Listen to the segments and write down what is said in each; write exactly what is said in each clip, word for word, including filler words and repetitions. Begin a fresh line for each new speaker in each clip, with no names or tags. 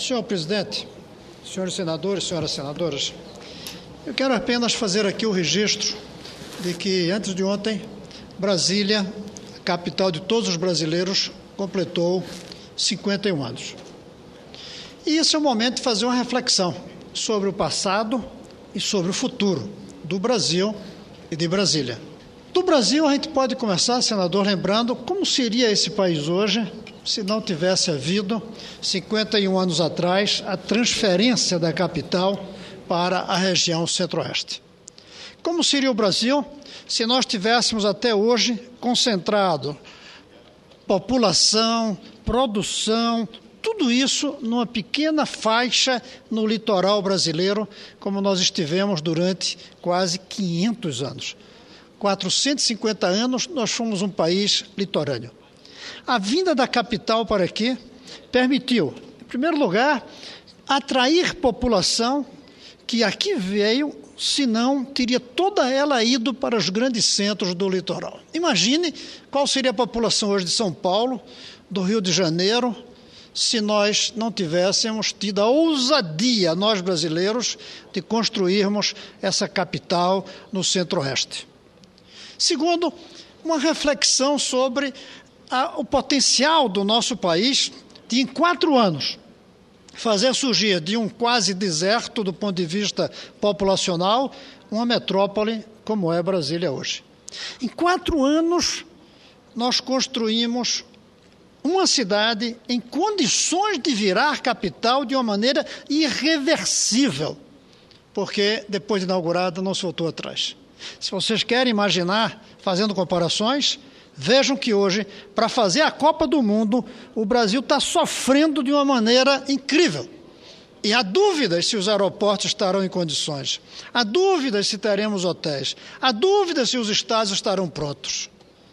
Senhor presidente, senhores senadores, senhoras senadoras, eu quero apenas fazer aqui o registro de que, antes de ontem, Brasília, a capital de todos os brasileiros, completou cinquenta e um anos. E esse é o momento de fazer uma reflexão sobre o passado e sobre o futuro do Brasil e de Brasília. Do Brasil, a gente pode começar, senador, lembrando como seria esse país hoje se não tivesse havido, cinquenta e um anos atrás, a transferência da capital para a região centro-oeste. Como seria o Brasil se nós tivéssemos até hoje concentrado população, produção, tudo isso numa pequena faixa no litoral brasileiro, como nós estivemos durante quase quinhentos anos. quatrocentos e cinquenta anos, nós fomos um país litorâneo. A vinda da capital para aqui permitiu, em primeiro lugar, atrair população que aqui veio, senão teria toda ela ido para os grandes centros do litoral. Imagine qual seria a população hoje de São Paulo, do Rio de Janeiro, se nós não tivéssemos tido a ousadia, nós brasileiros, de construirmos essa capital no centro-oeste. Segundo, uma reflexão sobre a, o potencial do nosso país de, em quatro anos, fazer surgir de um quase deserto do ponto de vista populacional, uma metrópole como é Brasília hoje. Em quatro anos, nós construímos uma cidade em condições de virar capital de uma maneira irreversível, porque depois de inaugurada não se voltou atrás. Se vocês querem imaginar, fazendo comparações, vejam que hoje, para fazer a Copa do Mundo, o Brasil está sofrendo de uma maneira incrível. E há dúvidas se os aeroportos estarão em condições, há dúvidas se teremos hotéis, há dúvidas se os estádios estarão prontos.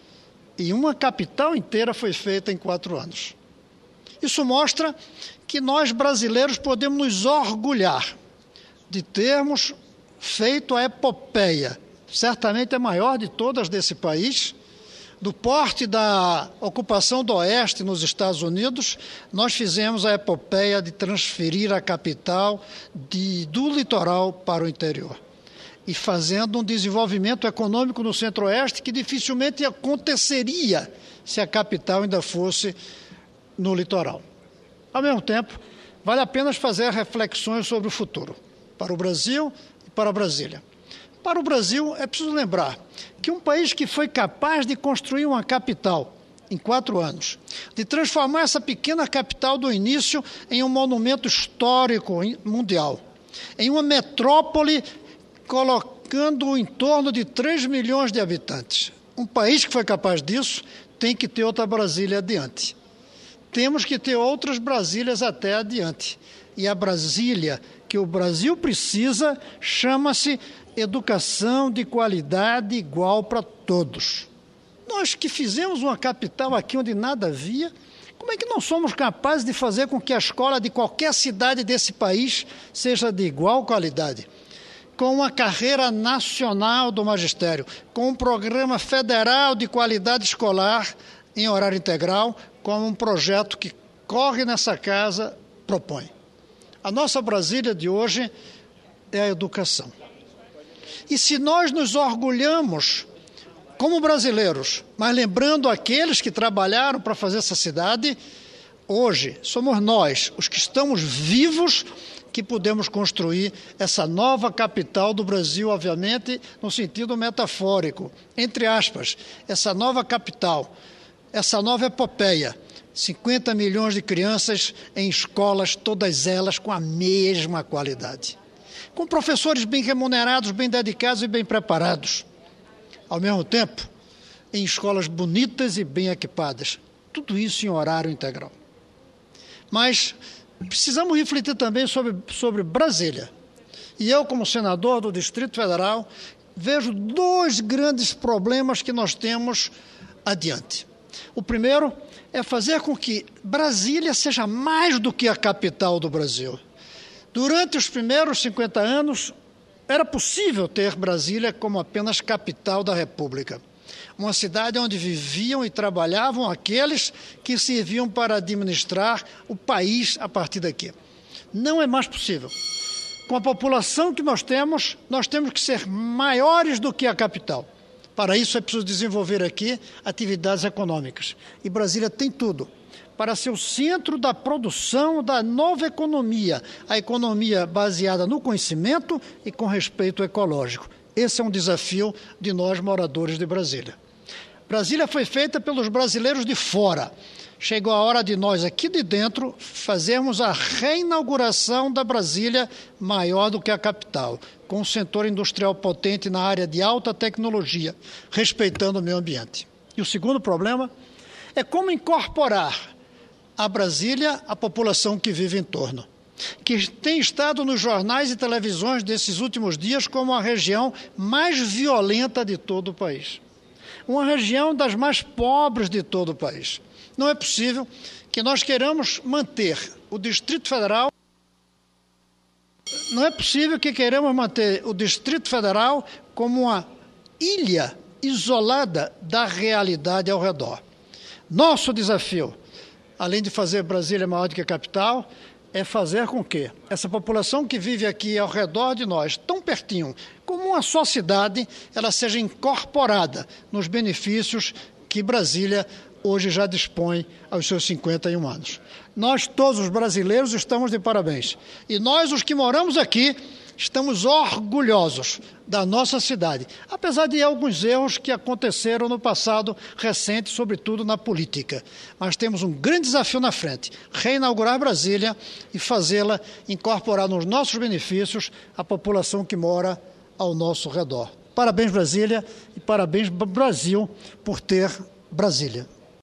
E uma capital inteira foi feita em quatro anos. Isso mostra que nós brasileiros podemos nos orgulhar de termos feito a epopeia, certamente a maior de todas desse país, do porte da ocupação do Oeste nos Estados Unidos, nós fizemos a epopeia de transferir a capital de, do litoral para o interior. E fazendo um desenvolvimento econômico no Centro-Oeste que dificilmente aconteceria se a capital ainda fosse no litoral. Ao mesmo tempo, vale a pena fazer reflexões sobre o futuro, para o Brasil e para Brasília. Para o Brasil, é preciso lembrar que um país que foi capaz de construir uma capital em quatro anos, de transformar essa pequena capital do início em um monumento histórico mundial, em uma metrópole colocando em torno de três milhões de habitantes. Um país que foi capaz disso tem que ter outra Brasília adiante. Temos que ter outras Brasílias até adiante. E a Brasília que o Brasil precisa chama-se educação de qualidade igual para todos. Nós que fizemos uma capital aqui onde nada havia, como é que não somos capazes de fazer com que a escola de qualquer cidade desse país seja de igual qualidade? Com uma carreira nacional do magistério, com um programa federal de qualidade escolar em horário integral, como um projeto que corre nessa casa propõe. A nossa Brasília de hoje é a educação. E se nós nos orgulhamos como brasileiros, mas lembrando aqueles que trabalharam para fazer essa cidade, hoje somos nós, os que estamos vivos, que podemos construir essa nova capital do Brasil, obviamente, no sentido metafórico. Entre aspas, essa nova capital, essa nova epopeia, cinquenta milhões de crianças em escolas, todas elas com a mesma qualidade. Com professores bem remunerados, bem dedicados e bem preparados. Ao mesmo tempo, em escolas bonitas e bem equipadas. Tudo isso em horário integral. Mas precisamos refletir também sobre, sobre Brasília. E eu, como senador do Distrito Federal, vejo dois grandes problemas que nós temos adiante. O primeiro é fazer com que Brasília seja mais do que a capital do Brasil. Durante os primeiros cinquenta anos, era possível ter Brasília como apenas capital da República. Uma cidade onde viviam e trabalhavam aqueles que serviam para administrar o país a partir daqui. Não é mais possível. Com a população que nós temos, nós temos que ser maiores do que a capital. Para isso é preciso desenvolver aqui atividades econômicas. E Brasília tem tudo para ser o centro da produção da nova economia, a economia baseada no conhecimento e com respeito ecológico. Esse é um desafio de nós, moradores de Brasília. Brasília foi feita pelos brasileiros de fora. Chegou a hora de nós, aqui de dentro, fazermos a reinauguração da Brasília maior do que a capital, com um setor industrial potente na área de alta tecnologia, respeitando o meio ambiente. E o segundo problema é como incorporar a Brasília a população que vive em torno, que tem estado nos jornais e televisões desses últimos dias como a região mais violenta de todo o país. Uma região das mais pobres de todo o país. Não é possível que nós queiramos manter o Distrito Federal, não é possível que queiramos manter o Distrito Federal como uma ilha isolada da realidade ao redor. Nosso desafio, além de fazer Brasília maior do que a capital, é fazer com que essa população que vive aqui ao redor de nós, tão pertinho, como uma só cidade, ela seja incorporada nos benefícios que Brasília hoje já dispõe aos seus cinquenta e um anos. Nós, todos os brasileiros, estamos de parabéns. E nós, os que moramos aqui, estamos orgulhosos da nossa cidade, apesar de alguns erros que aconteceram no passado recente, sobretudo na política. Mas temos um grande desafio na frente, reinaugurar Brasília e fazê-la incorporar nos nossos benefícios a população que mora ao nosso redor. Parabéns, Brasília, e parabéns, Brasil, por ter Brasília.